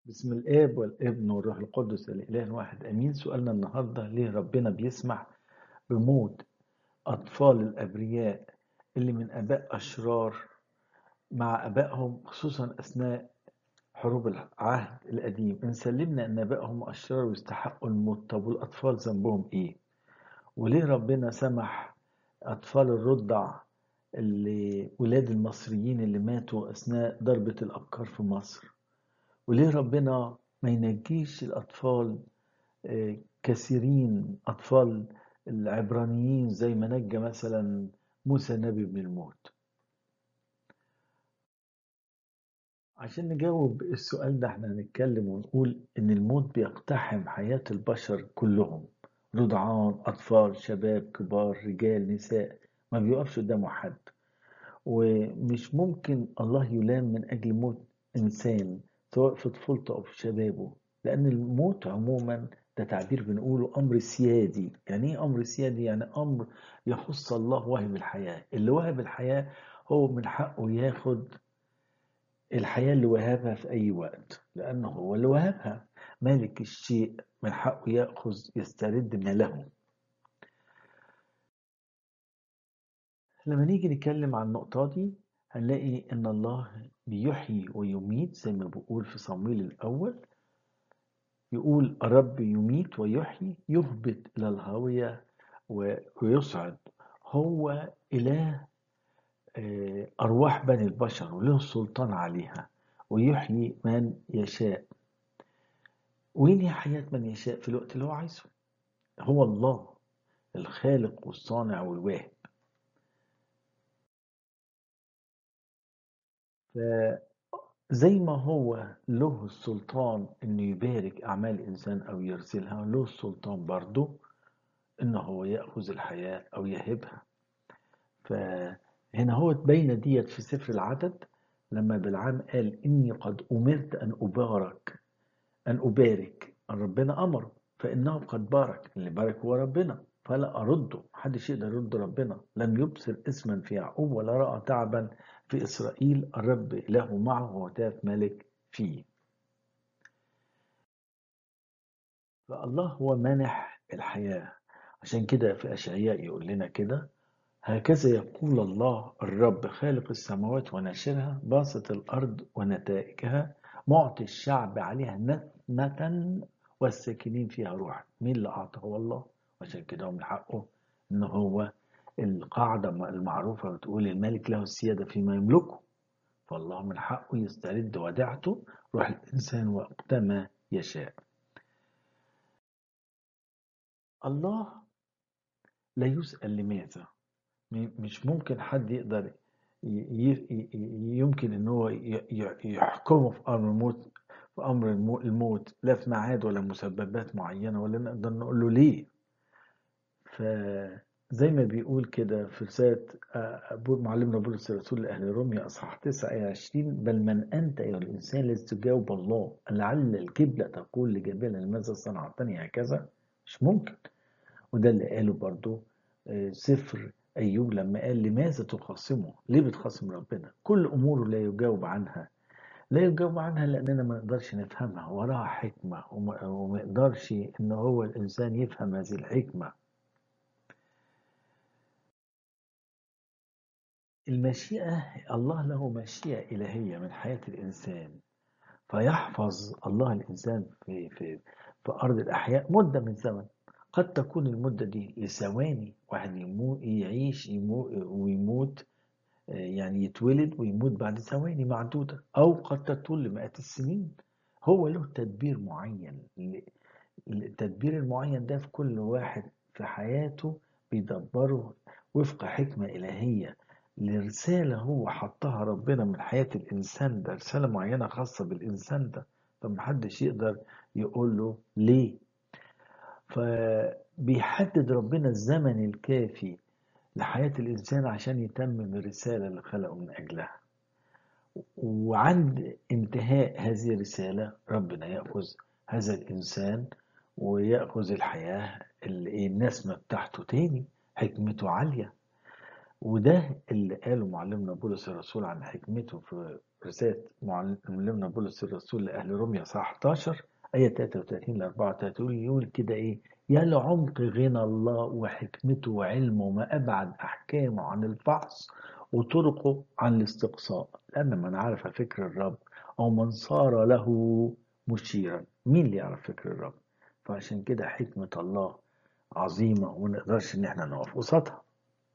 بسم الآب والابن والروح القدس الإله واحد أمين. سؤالنا النهاردة: ليه ربنا بيسمح بموت أطفال الأبرياء اللي من آباء أشرار مع آبائهم، خصوصا أثناء حروب العهد القديم؟ إن سلمنا أن آبائهم أشرار ويستحقوا الموت، طب والأطفال ذنبهم إيه؟ وليه ربنا سمح أطفال الرضع اللي ولاد المصريين اللي ماتوا أثناء ضربة الأبكار في مصر؟ وليه ربنا ما ينجيش الأطفال كثيرين، أطفال العبرانيين، زي ما نجى مثلا موسى النبي من الموت؟ عشان نجاوب السؤال ده احنا هنتكلم ونقول إن الموت بيقتحم حياة البشر كلهم، رضعان، أطفال، شباب، كبار، رجال، نساء، ما بيقفش قدامه حد. ومش ممكن الله يلام من أجل موت إنسان، سواء في طفولته أو في شبابه، لأن الموت عموما ده تعبير بنقوله أمر سيادي. يعني إيه أمر سيادي؟ يعني أمر يخص الله واهب الحياة. اللي واهب الحياة هو من حقه ياخد الحياة اللي وهبها في أي وقت، لأنه هو اللي وهبها. مالك الشيء من حقه يأخذ يسترد ما له. لما نيجي نتكلم عن النقطة دي هنلاقي إن الله بيحيي ويميت، زي ما بيقول في صمويل الأول، يقول: الرب يميت ويحيي، يهبط إلى الهاوية ويصعد. هو إله أرواح بني البشر وله السلطان عليها، ويحيي من يشاء وينهي حياة من يشاء في الوقت اللي هو عايزه. هو الله الخالق والصانع والواهب. زي ما هو له السلطان انه يبارك اعمال الانسان او يرسلها، له السلطان برضه انه هو ياخذ الحياه او يهبها. فهنا هو تبين ديت في سفر العدد، لما بلعام قال: اني قد امرت ان ابارك ربنا امره، فانه قد بارك. اللي بارك هو ربنا، فلا ارده. محدش يقدر يرد ربنا. لم يبصر اسما في يعقوب ولا راى تعبا في اسرائيل. الرب اله معه وهتاف ملك فيه. فالله هو مانح الحياة. عشان كده في أشعياء يقول لنا كده: هكذا يقول الله الرب خالق السماوات وناشرها، باسط الأرض ونتائجها، معطي الشعب عليها نسمة والساكنين فيها روحا. مين اللي أعطى؟ هو الله. عشان كده هو من حقه إن هو، القاعدة المعروفة بتقول: الملك له السيادة فيما يملكه. فالله من حقه يسترد وديعته، روح الإنسان، وقتما يشاء. الله لا يسأل لماذا. مش ممكن حد يقدر يمكن ان هو يحكمه في امر الموت، في امر الموت، لا في ميعاد ولا مسببات معينه، ولا نقدر نقول له ليه. فزي ما بيقول كده في رسالة معلمنا بولس الرسول لأهل روميا أصحاح 9 آية 20: بل من أنت أيها الإنسان الذي تجاوب الله؟ لعل الكبلة تقول لجبال لماذا صنعتني هكذا؟ مش ممكن. وده اللي قاله برضو سفر أيوب، لما قال: لماذا تخاصمه؟ ليه بتخاصم ربنا؟ كل أموره لا يجاوب عنها. لا يجاوب عنها لأننا ما نقدرش نفهمها، وراها حكمة، وما يقدرش إن هو الإنسان يفهم هذه الحكمة. المشيئة، الله له مشيئة إلهية من حياة الإنسان، فيحفظ الله الإنسان في أرض الأحياء مدة من زمن. قد تكون المدة دي لثواني، واحد يعيش ويموت، يعني يتولد ويموت بعد ثواني معدودة، أو قد تطول لمئات السنين. هو له تدبير معين. التدبير المعين ده في كل واحد في حياته بيدبره وفق حكمة إلهية، لرسالة هو حطها ربنا من حياة الإنسان ده، رسالة معينة خاصة بالإنسان ده. فمحدش يقدر يقول له ليه. فبيحدد ربنا الزمن الكافي لحياة الإنسان عشان يتمم الرسالة اللي خلقه من أجلها. وعند انتهاء هذه الرسالة ربنا يأخذ هذا الإنسان ويأخذ الحياة النسمة بتاعته تاني. حكمته عالية. وده اللي قاله معلمنا بولس الرسول عن حكمته في رسالة معلمنا بولس الرسول لأهل روميا صح 11 آية 33 ل 34 يقول كده إيه: يا لعمق غنى الله وحكمته وعلمه ما أبعد أحكامه عن الفحص وطرقه عن الاستقصاء، لأن من عرف فكر الرب أو من صار له مشيرا. مين اللي يعرف فكر الرب؟ فعشان كده حكمة الله عظيمة وما نقدرش إن احنا نقف قصادها.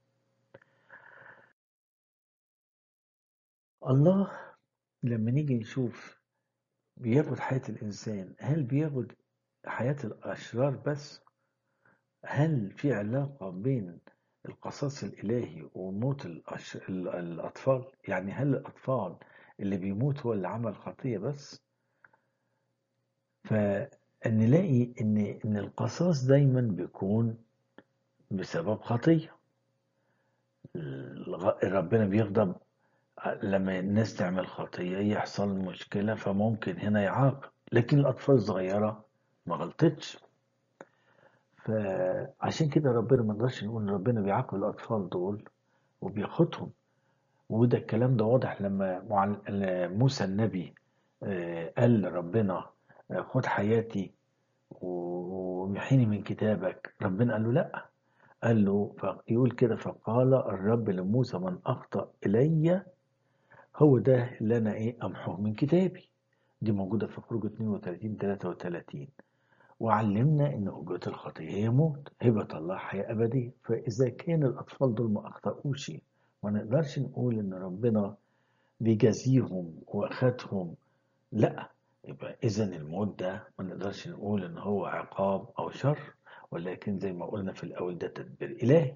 الله لما نيجي نشوف بياخد حياة الإنسان، هل بياخد حياة الأشرار بس؟ هل في علاقة بين القصاص الإلهي وموت الأطفال؟ يعني هل الأطفال اللي بيموت هو اللي عمل خطية بس؟ فنلاقي إن القصاص دايما بيكون بسبب خطية. ربنا بيغضب لما الناس تعمل خطية، يحصل مشكلة فممكن هنا يعاقب، لكن الأطفال الصغيرة ما غلطتش. فعشان كده ربنا ما نقدرش نقول إن ربنا بيعاقب الأطفال دول وبياخدهم. وده الكلام ده واضح لما موسى النبي قال لربنا خد حياتي وامحيني من كتابك. ربنا قال له لا، قال له يقول كده: فقال الرب لموسى من أخطأ إلي هو ده اللي أنا أمحوه من كتابي. دي موجودة في خروج 32 33. وعلمنا إن أجرة الخطية هي موت، هبة الله حياة أبدية. فإذا كان الأطفال دول ما أخطأوش، ما نقدرش نقول إن ربنا بيجازيهم وأخدهم، لا. يبقى إذا الموت ده ما نقدرش نقول إن هو عقاب أو شر، ولكن زي ما قلنا في الأول ده تدبير إلهي.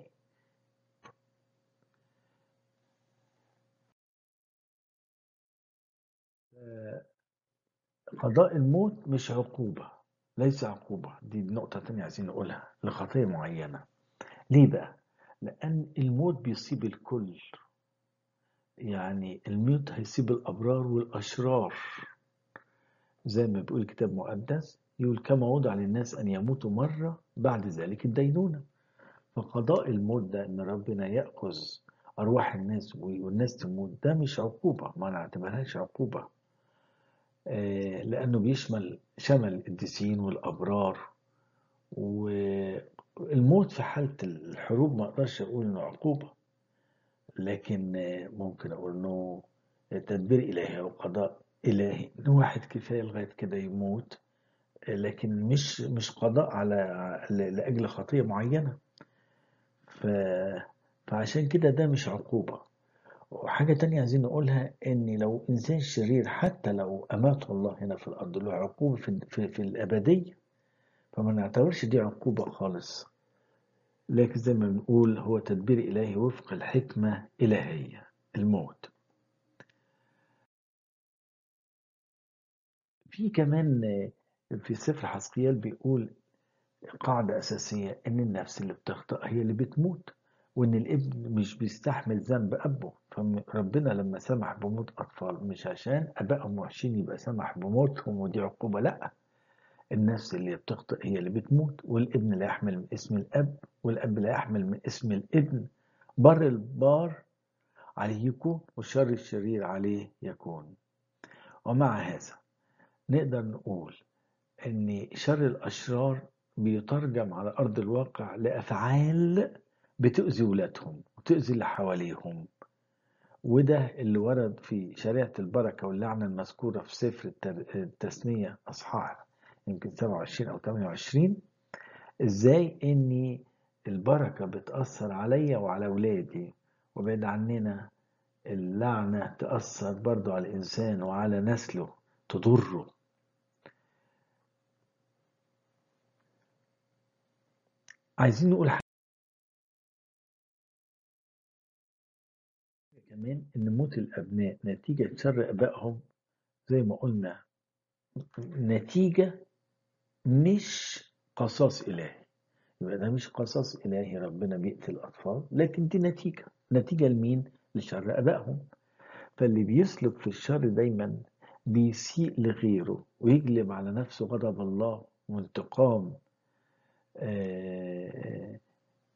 قضاء الموت مش عقوبة، ليس عقوبة. دي نقطة تانية عايزين نقولها لخطية معينة. ليه بقى؟ لأن الموت بيصيب الكل. يعني الموت هيسيب الأبرار والأشرار، زي ما بيقول الكتاب المقدس، يقول كما وضع للناس أن يموتوا مرة بعد ذلك الدينونة. فقضاء الموت ده إن ربنا يأخذ أرواح الناس والناس تموت، ده مش عقوبة، ما نعتبرهاش عقوبة. لأنه شمل القديسين والأبرار. والموت في حالة الحروب ما أقدرش أقول إنه عقوبة، لكن ممكن أقول إنه تدبير إلهي أو قضاء إلهي، إن واحد كفاية لغاية كده يموت، لكن مش قضاء لأجل خطية معينة. ف... فعشان كده ده مش عقوبة. وحاجة تانية عايزين نقولها: إن لو إنسان شرير حتى لو أماته الله هنا في الأرض له عقوبة في الأبدية، فما نعتبرش دي عقوبة خالص، لكن زي ما بنقول هو تدبير إلهي وفق الحكمة إلهية. الموت في كمان في سفر حزقيال بيقول قاعدة أساسية: إن النفس اللي بتخطئ هي اللي بتموت، وإن الابن مش بيستحمل ذنب أبوه. فربنا لما سمح بموت أطفال مش عشان أبائهم وحشين يبقى سمح بموتهم ودي عقوبة، لأ. النفس اللي بتخطئ هي اللي بتموت، والابن لا يحمل من اسم الأب والأب لا يحمل من اسم الابن. بر البار عليه يكون والشر الشرير عليه يكون. ومع هذا نقدر نقول إن شر الأشرار بيترجم على أرض الواقع لأفعال بتؤذي ولادهم وتؤذي اللي حواليهم. وده اللي ورد في شريعة البركة واللعنة المذكورة في سفر التثنية أصحاح يمكن 27 أو 28. إزاي إن البركة بتأثر عليا وعلى ولادي، وبعد عننا اللعنة تأثر برضو على الإنسان وعلى نسله تضره. عايزين نقول حاجة كمان: إن موت الأبناء نتيجة شر آبائهم زي ما قلنا نتيجة، مش قصاص إلهي. يبقى ده مش قصاص إلهي، ربنا بيقتل الأطفال، لكن دي نتيجة لمين؟ لشر آبائهم. فاللي بيسلك في الشر دايما بيسيء لغيره ويجلب على نفسه غضب الله وانتقام. آه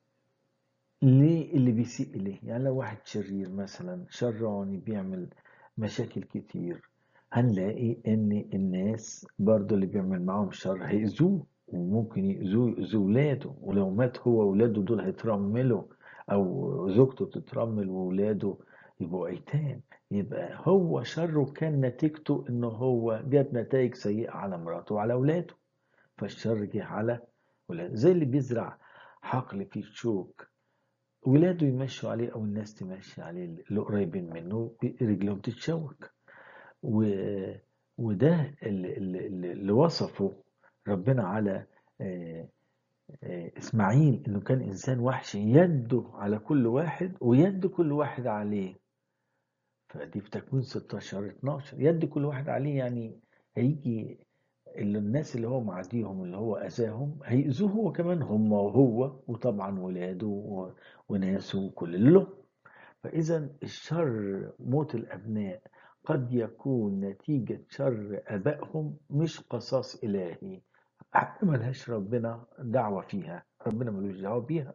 ليه اللي بيسيء إليه؟ يعني لو واحد شرير مثلا شراني بيعمل مشاكل كتير. هنلاقي ان الناس برضو اللي بيعمل معاهم شر هيأذوه، وممكن يأذوه ولاده، ولو مات هو ولاده دول هيترملوا، او زوجته تترمل وولاده يبقوا ايتام. يبقى هو شره كان نتيجته ان هو جاب نتائج سيئة على مراته وعلى ولاده. فالشر جه على ولاده، زي اللي بيزرع حقل في الشوك، ولاده يمشوا عليه او الناس تمشي عليه اللي قريبين منه رجلهم تتشوك. و... وده اللي وصفه ربنا على آه، إسماعيل، إنه كان إنسان وحشي يده على كل واحد ويد كل واحد عليه. فدي في تكوين 16 12، يد كل واحد عليه يعني هيجي اللي الناس اللي هو معاديهم اللي هو أذاهم هيأذوه هو كمان، هم وهو وطبعا ولاده وناسه وكل اللي له. فإذا الشر موت الأبناء قد يكون نتيجة شر آبائهم، مش قصاص إلهي. حاجة ملهاش ربنا دعوة فيها، ربنا ملوش دعوة بيها.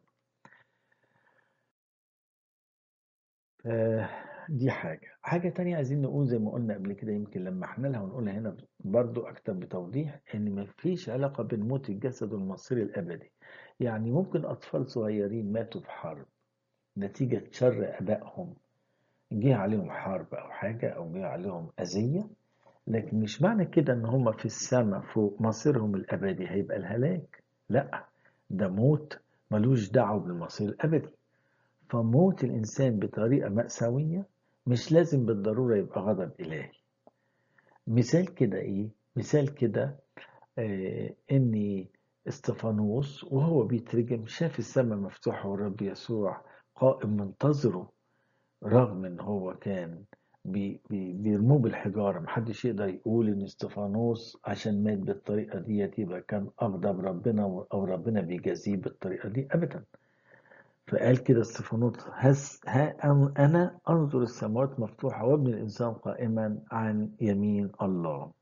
آه، دي حاجة تانية عايزين نقول زي ما قلنا قبل كده، يمكن لما احنا لها ونقولها هنا برضو أكتر بتوضيح، إن مفيش علاقة بين موت الجسد والمصير الأبدي. يعني ممكن أطفال صغيرين ماتوا في حرب نتيجة شر آبائهم، جه عليهم حرب أو حاجة أو جه عليهم أذية، لكن مش معنى كده إن هم في السماء فوق مصيرهم الأبدي هيبقى الهلاك. لأ، ده موت ملوش دعوة بالمصير الأبدي. فموت الإنسان بطريقة مأساوية مش لازم بالضرورة يبقى غضب إلهي. مثال كده إيه؟ مثال كده إن استفانوس وهو بيترجم شاف السماء مفتوحة والرب يسوع قائم منتظره، رغم ان هو كان بيرموه بالحجارة. محدش يقدر يقول ان استفانوس عشان مات بالطريقة ديت يبقى كان اغضب ربنا او ربنا بيجازيه بالطريقة دي ابدا. فقال كده استفانوس: انا انظر السماوات مفتوحة وابن الانسان قائما عن يمين الله.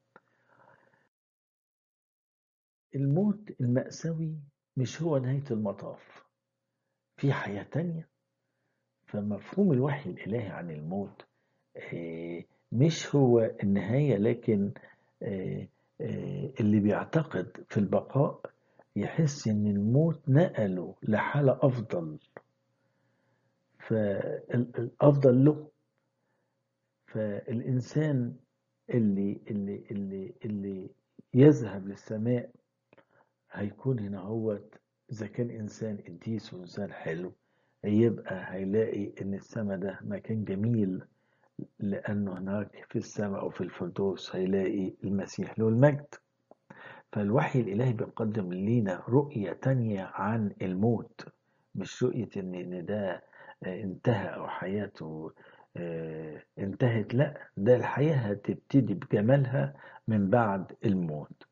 الموت المأساوي مش هو نهاية المطاف، في حياة تانية. فمفهوم الوحي الإلهي عن الموت مش هو النهاية، لكن اللي بيعتقد في البقاء يحس إن الموت نقله لحالة أفضل، فالأفضل له. فالإنسان اللي يذهب للسماء هيكون هنا هو، إذا كان إنسان قديس وإنسان حلو يبقى هيلاقي إن السماء ده مكان جميل، لأنه هناك في السماء أو في الفردوس هيلاقي المسيح له المجد. فالوحي الإلهي بيقدم لينا رؤية تانية عن الموت، مش رؤية إن ده انتهى أو حياته انتهت. لا، ده الحياة هتبتدي بجمالها من بعد الموت.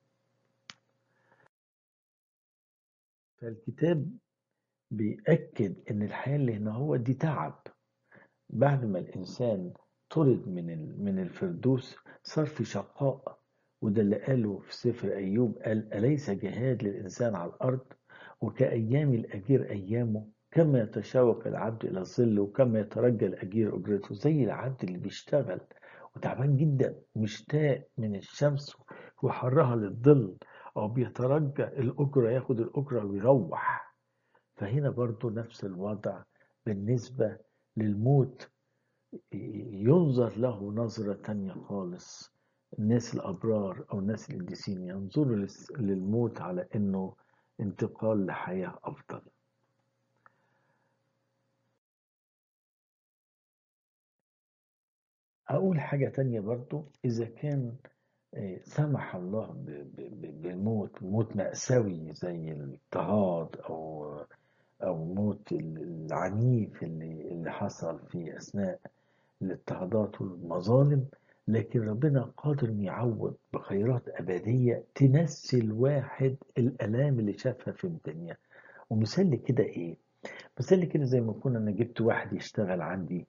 فالكتاب بيأكد إن الحياة اللي هنا هو دي تعب. بعد ما الإنسان طرد من الفردوس صار في شقاء. وده اللي قاله في سفر أيوب، قال: أليس جهاد للإنسان على الأرض وكأيام الأجير أيامه، كما يتشوق العبد إلى الظل وكما يترجى الأجير أجرته. زي العبد اللي بيشتغل وتعبان جدا ومشتاق من الشمس وحرها للظل، أو بيترجى الأجرة ياخد الأجرة ويروح. فهنا برضو نفس الوضع بالنسبة للموت، ينظر له نظرة تانية خالص. الناس الأبرار أو الناس القديسين ينظروا للموت على إنه انتقال لحياة أفضل. أقول حاجة تانية برضو، إذا كان سمح الله بموت، موت مأساوي زي الاضطهاد أو موت العنيف اللي حصل في أثناء الاضطهادات والمظالم، لكن ربنا قادر إنه يعوض بخيرات أبدية تنسي الواحد الآلام اللي شافها في الدنيا. ومثال كده إيه؟ مثال كده زي ما كنا أنا جبت واحد يشتغل عندي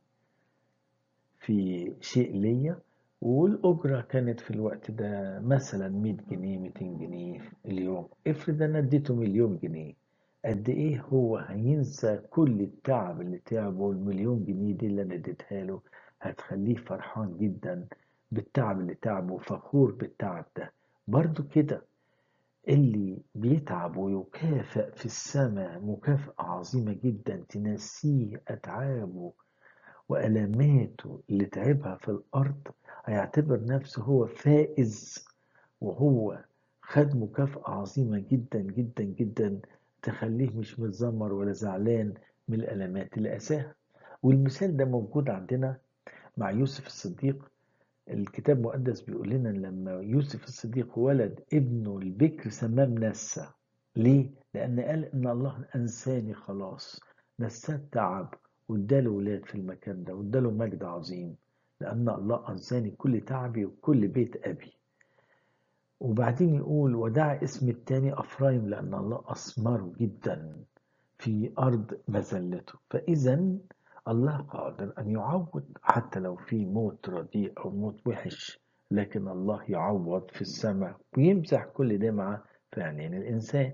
في شيء ليا، والأجرة كانت في الوقت ده مثلا 100 جنيه 200 جنيه في اليوم. افرض أنا اديته مليون جنيه، قد إيه هو هينسى كل التعب اللي تعبه المليون جنيه دي اللي أنا اديتها له هتخليه فرحان جدا بالتعب اللي تعبه وفخور بالتعب ده. برضو كده اللي بيتعب ويكافئ في السماء مكافأة عظيمة جدا تنسيه أتعابه وألماته اللي تعبها في الأرض، هيعتبر نفسه هو فائز، وهو خد مكافأة عظيمة جدا جدا جدا تخليه مش متذمر ولا زعلان من الألمات اللي قاساها. والمثال ده موجود عندنا مع يوسف الصديق. الكتاب المقدس بيقول لنا لما يوسف الصديق ولد ابنه البكر سماه منسى. ليه؟ لأن قال إن الله أنساني خلاص، نساه التعب واداله ولاد في المكان ده واداله مجد عظيم، لأن الله أنساني كل تعبي وكل بيت أبي. وبعدين يقول ودعا اسم التاني أفرايم لأن الله أثمره جدا في أرض مذلته. فإذا الله قادر أن يعوض حتى لو في موت رديء أو موت وحش، لكن الله يعوض في السماء ويمسح كل دمعة في عينين الإنسان.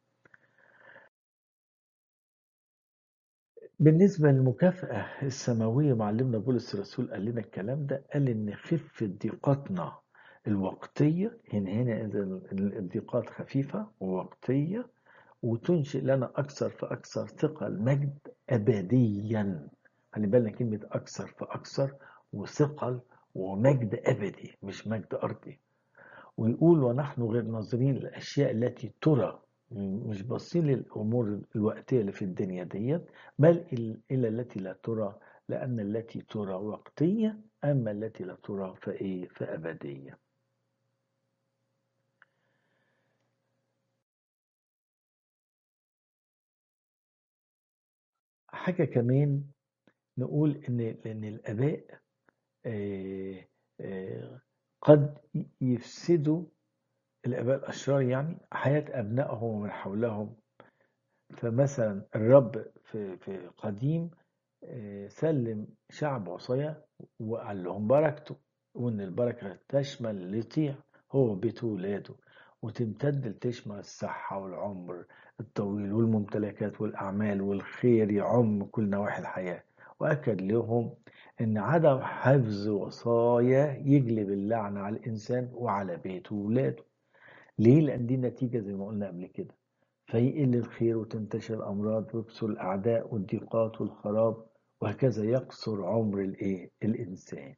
بالنسبة للمكافأة السماوية، معلمنا بولس الرسول قال لنا الكلام ده، قال إن خفة ضيقاتنا الوقتية، هنا إذا الضيقات خفيفة ووقتية، وتنشئ لنا أكثر فأكثر ثقل مجد أبديا. خلي بالنا كلمة أكثر فأكثر وثقل ومجد أبدي مش مجد أرضي. ويقول ونحن غير ناظرين الأشياء التي ترى، مش باصين للأمور الوقتية اللي في الدنيا ديت، بل إلى التي لا ترى، لأن التي ترى وقتية أما التي لا ترى فإيه فأبدية. حاجة كمان نقول إن الآباء آه، آه، قد يفسدوا، الآباء الأشرار يعني، حياة أبنائهم ومن حولهم. فمثلا الرب في قديم سلم شعب عصية وقال لهم بركته، وإن البركة تشمل اللي يطيع هو بيته ولاده، وتمتد تشمل الصحة والعمر الطويل والممتلكات والأعمال والخير يعم كل نواحي الحياة. وأكد لهم إن عدم حفظ وصايا يجلب اللعنة على الإنسان وعلى بيته وولاده. ليه؟ لأن دي نتيجة زي ما قلنا قبل كده، فيقل الخير وتنتشر الأمراض ويكثر الأعداء والضيقات والخراب، وهكذا يقصر عمر الإنسان.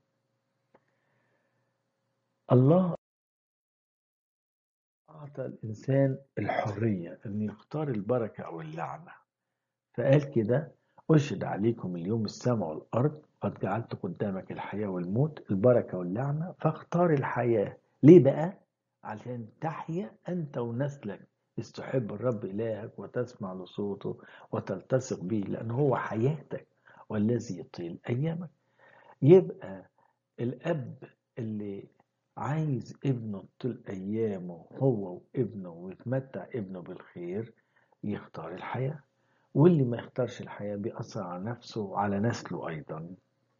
الله أعطى الإنسان الحرية أن يختار البركة أو اللعنة، فقال كده أشهد عليكم اليوم السماء والأرض قد جعلت قدامك الحياة والموت، البركة واللعنة، فاختار الحياة. ليه بقى؟ عشان تحيا أنت ونسلك، استحب الرب إلهك وتسمع لصوته وتلتصق به لأنه هو حياتك والذي يطيل أيامك. يبقى الأب اللي عايز ابنه طول أيامه هو وابنه ويتمتع ابنه بالخير يختار الحياة، واللي ما يختارش الحياة بيأثر على نفسه وعلى نسله أيضا.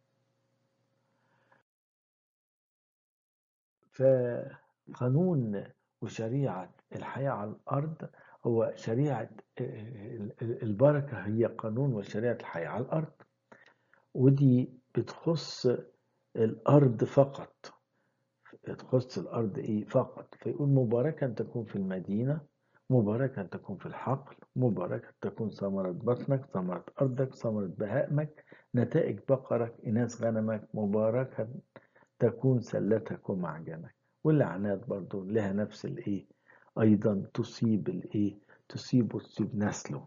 فقانون وشريعة الحياة على الأرض هو شريعة البركة، هي قانون وشريعة الحياة على الأرض، ودي بتخص الأرض فقط. تخص الأرض إيه فقط. فيقول مباركا تكون في المدينة، مباركا تكون في الحقل، مباركا تكون ثمرة بطنك، ثمرة أرضك، ثمرة بهائمك، نتائج بقرك، إناث غنمك، مباركا تكون سلتك ومعجنك. واللعنات برضو لها نفس الإيه، أيضا تصيب الإيه، تصيب وتصيب نسله،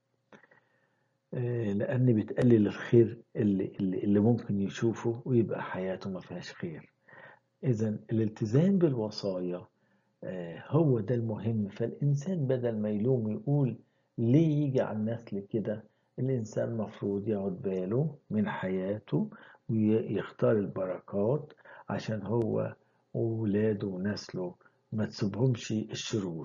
لأن بتقلل الخير اللي ممكن يشوفه ويبقى حياته ما فيهاش خير. إذا الالتزام بالوصايا هو ده المهم. فالإنسان بدل ما يلوم يقول ليه يجي على النسل كده، الإنسان مفروض ياخد باله من حياته ويختار البركات عشان هو وولاده ونسله ما تسيبهمش الشرور.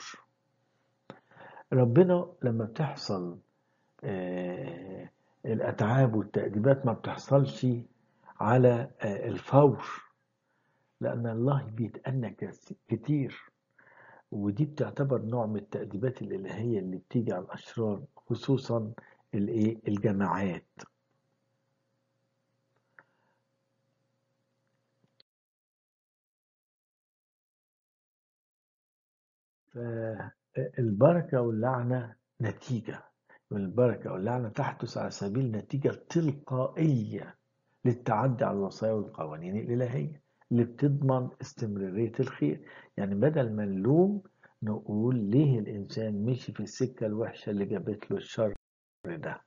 ربنا لما بتحصل آه، الأتعاب والتأديبات ما بتحصلش على الفور، لأن الله بيتأنى كتير، ودي بتعتبر نوع من التأديبات الإلهية اللي بتيجي على الأشرار، خصوصا الجماعات. فالبركة واللعنة نتيجة، والبركة واللعنة تحدث على سبيل نتيجة تلقائية للتعدي على الوصايا والقوانين الإلهية اللي بتضمن استمرارية الخير. يعني بدل ما نلوم نقول ليه الإنسان مشي في السكة الوحشة اللي جابت له الشر ده.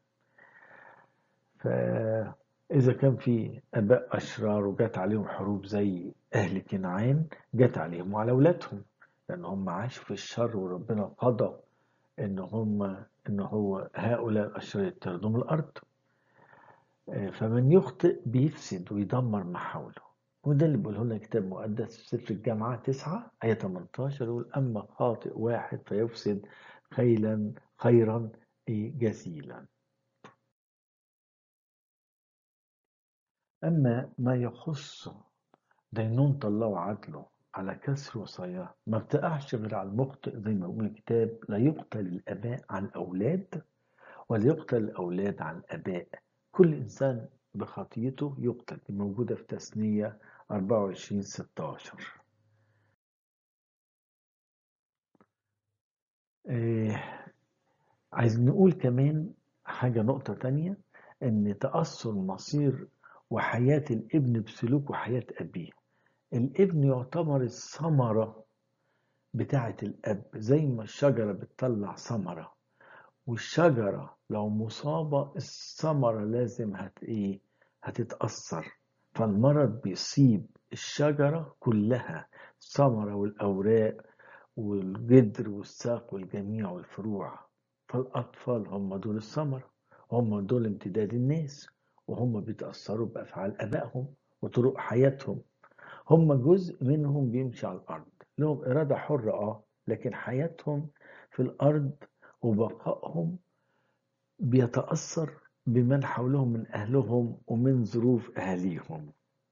فإذا كان في آباء أشرار وجات عليهم حروب زي أهل كنعان، جات عليهم وعلى أولادهم، لأن هم عاشوا في الشر وربنا قضى إن هو هؤلاء الأشرار يطردوا من الأرض. فمن يخطئ بيفسد ويدمر ما حوله. وده اللي بيقوله لنا الكتاب المقدس في سفر الجامعة 9 آية 18، يقول أما خاطئ واحد فيفسد خيرا جزيلا. أما ما يخص دينونة الله وعدله على كسر وصاياه ما بتقعش غير على المخطئ، زي ما بيقول الكتاب لا يقتل الآباء على الأولاد ولا يقتل الأولاد على الآباء، كل إنسان بخطيته يقتل. دي موجودة في تثنية 24:16. آه عايز نقول كمان حاجة، نقطة تانية، إن تأثر مصير وحياة الابن بسلوك وحياة أبيه. الابن يعتبر الثمرة بتاعة الأب، زي ما الشجرة بتطلع ثمرة، والشجرة لو مصابة الثمرة لازم هتتأثر. فالمرض بيصيب الشجرة كلها، الثمرة والأوراق والجدر والساق والجميع والفروع. فالأطفال هم دول الثمرة، هم دول امتداد الناس، وهم بيتأثروا بأفعال آبائهم وطرق حياتهم. هم جزء منهم بيمشي على الأرض، لهم إرادة حرة لكن حياتهم في الأرض وبقائهم بيتأثر بمن حولهم من أهلهم ومن ظروف أهاليهم.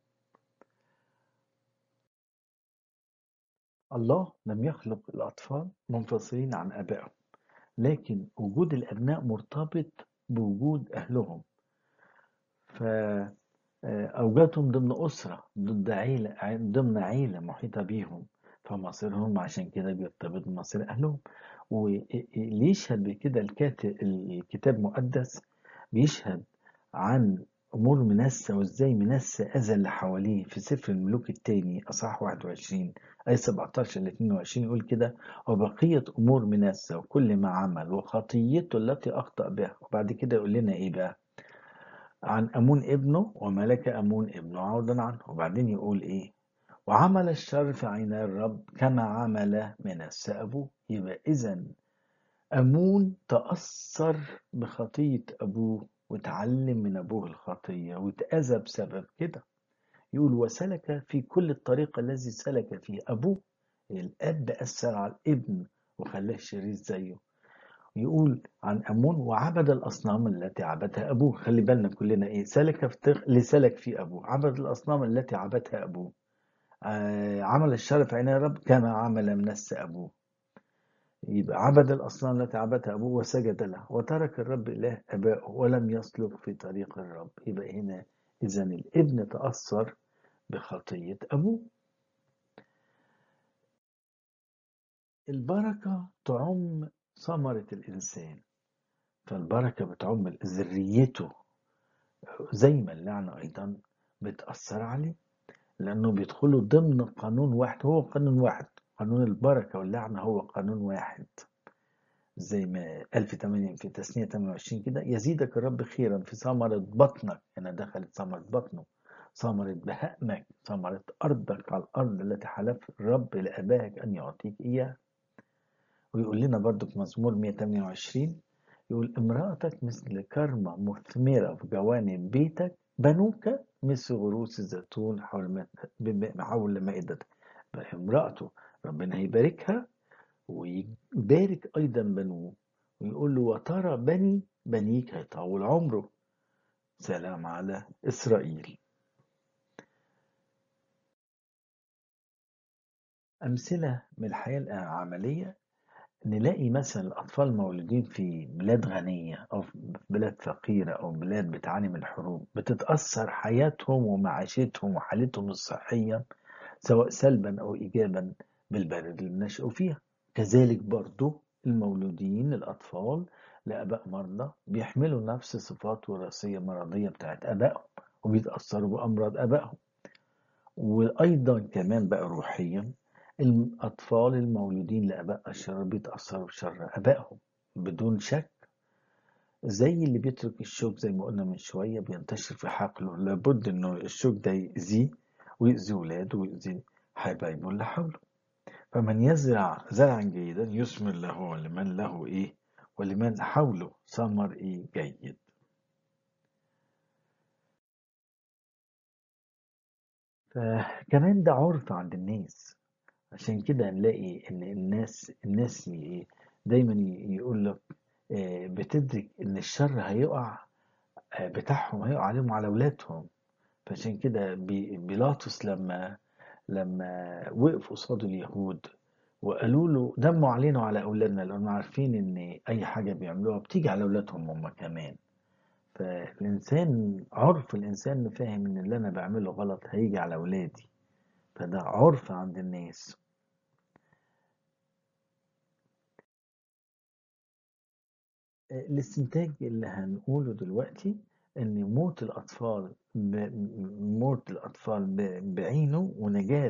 الله لم يخلق الأطفال منفصلين عن آبائهم، لكن وجود الأبناء مرتبط بوجود أهلهم. فأوجادهم ضمن أسرة، ضمن عيلة محيطة بيهم، فمصيرهم عشان كده بيرتبط بمصير أهلهم. واللي يشهد بكده الكتاب المقدس بيشهد عن أمور منسى وإزاي منسى أذى اللي حواليه في سفر الملوك الثاني أصحاح 21 آية 17 ل 22، يقول كده: وبقية أمور منسى وكل ما عمل وخطيته التي أخطأ بها. وبعد كده يقول لنا إيه بقى؟ عن أمون ابنه وملك أمون ابنه عوضا عنه. وبعدين يقول إيه؟ وعمل الشر في عيني الرب كما عمل منسى أبوه. يبقى إذا أمون تأثر بخطية أبوه وتعلم من أبوه الخطية واتأذى بسبب كده. يقول وسلك في كل الطريق الذي سلك فيه أبوه. الأب أثر على الابن وخلاه شرير زيه. يقول عن أمون وعبد الأصنام التي عبدها أبوه. خلي بالنا كلنا إيه، سلك في اللي سلك فيه أبوه، عبد الأصنام التي عبدها أبوه. عمل الشر في عيني الرب كما عمل منسى أبوه. يبقى عبد الأصنام التي عبدها أبوه وسجد له وترك الرب إله آبائه ولم يسلك في طريق الرب. يبقى هنا إذا الابن تأثر بخطية أبوه. البركة تعم ثمرة الإنسان، فالبركة بتعم ذريته، زي ما اللعنة أيضا بتأثر عليه، لأنه بيدخلوا ضمن قانون واحد. هو قانون واحد، قانون البركة واللعنة هو قانون واحد. زي ما قال في تثنية 28 كده: يزيدك الرب خيرا في ثمرة بطنك. هنا دخلت ثمرة بطنه، ثمرة بهائمك، ثمرة أرضك على الأرض التي حلف الرب لآبائك أن يعطيك إياها. ويقول لنا برضو في مزمور 128، يقول امرأتك مثل كرمة مثمرة في جوانب بيتك، بنوك مثل غروس الزيتون حول مائدتك. امرأته ربنا هيباركها ويبارك أيضا بنوه، ويقول له وترى بنيك هيطول عمره. سلام على إسرائيل. أمثلة من الحياة العملية، نلاقي مثلا الأطفال مولودين في بلاد غنية أو في بلاد فقيرة أو بلاد بتعاني من الحروب، بتتأثر حياتهم ومعيشتهم وحالتهم الصحية سواء سلبا أو إيجابا بالبلد اللي نشأوا فيها. كذلك برضو المولودين الأطفال لآباء مرضى بيحملوا نفس صفات وراثية مرضية بتاعت آبائهم وبيتأثروا بأمراض آبائهم. وأيضا كمان بقى روحيا الأطفال المولودين لآباء أشرار بيتأثروا بشر آبائهم بدون شك. زي اللي بيترك الشوك زي ما قلنا من شوية بينتشر في حقله، لابد إنه الشوك ده يأذيه ويأذي ولاده ويأذي حبايبه اللي حوله. فمن يزرع زرعا جيدا يثمر له ولمن له إيه ولمن حوله ثمر إيه جيد. فكمان ده عرف عند الناس. عشان كده نلاقي إن الناس دايما يقول لك بتدرك إن الشر هيقع بتاعهم هيقع عليهم وعلى أولادهم. فعشان كده بيلاطس لما وقف قصاد اليهود وقالوا له دموا علينا وعلى أولادنا، لأنهم عارفين إن أي حاجة بيعملوها بتيجي على أولادهم هم كمان. فالإنسان عرف الإنسان فاهم إن اللي أنا بعمله غلط هيجي على أولادي. فده عرف عند الناس. الاستنتاج اللي هنقوله دلوقتي إن موت الأطفال بعينه ونجاة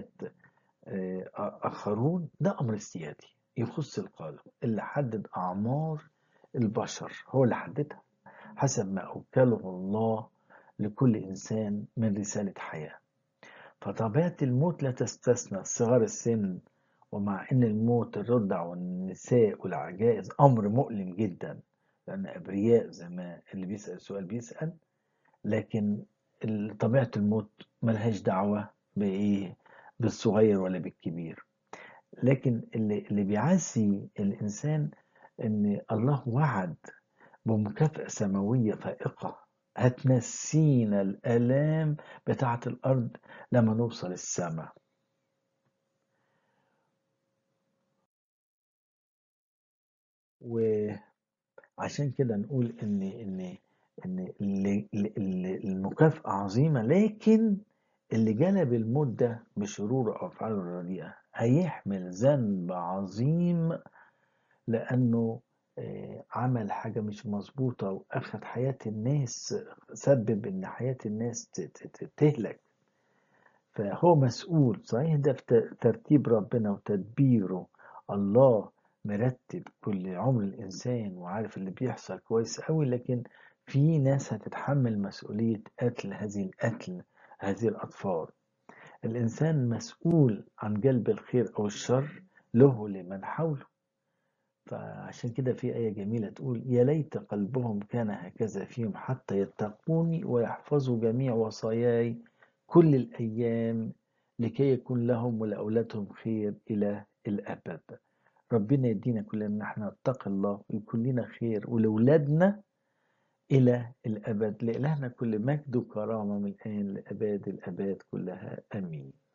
آخرون ده أمر سيادي يخص القادم اللي حدد أعمار البشر، هو اللي حددها حسب ما أوكله الله لكل إنسان من رسالة حياة. فطبيعة الموت لا تستثنى صغار السن، ومع أن الموت الرضع والنساء والعجائز أمر مؤلم جدا لأن أبرياء زي ما اللي بيسأل السؤال بيسأل، لكن طبيعة الموت ملهاش دعوة بإيه بالصغير ولا بالكبير. لكن اللي بيعزي الإنسان إن الله وعد بمكافأة سماوية فائقة هتنسينا الآلام بتاعة الأرض لما نوصل السماء. وعشان كده نقول إن المكافأة عظيمة، لكن اللي جلب الموت ده بشروره أو أفعاله الرديئة هيحمل ذنب عظيم، لأنه عمل حاجة مش مظبوطة وأخذ حياة الناس، سبب إن حياة الناس تهلك. فهو مسؤول صحيح، ده في ترتيب ربنا وتدبيره. الله مرتب كل عمر الإنسان وعارف اللي بيحصل كويس أوي، لكن في ناس هتتحمل مسؤولية قتل هذه الأطفال. الإنسان مسؤول عن جلب الخير أو الشر له لمن حوله. فعشان كده في آية جميلة تقول يا ليت قلبهم كان هكذا فيهم حتى يتقوني ويحفظوا جميع وصاياي كل الأيام لكي يكون لهم ولأولادهم خير إلى الأبد. ربنا يدينا كلنا إن احنا نتقي الله ويكون لنا خير ولأولادنا إلى الأبد. لإلهنا كل مجد وكرامة من الآن لأباد الأباد كلها، آمين.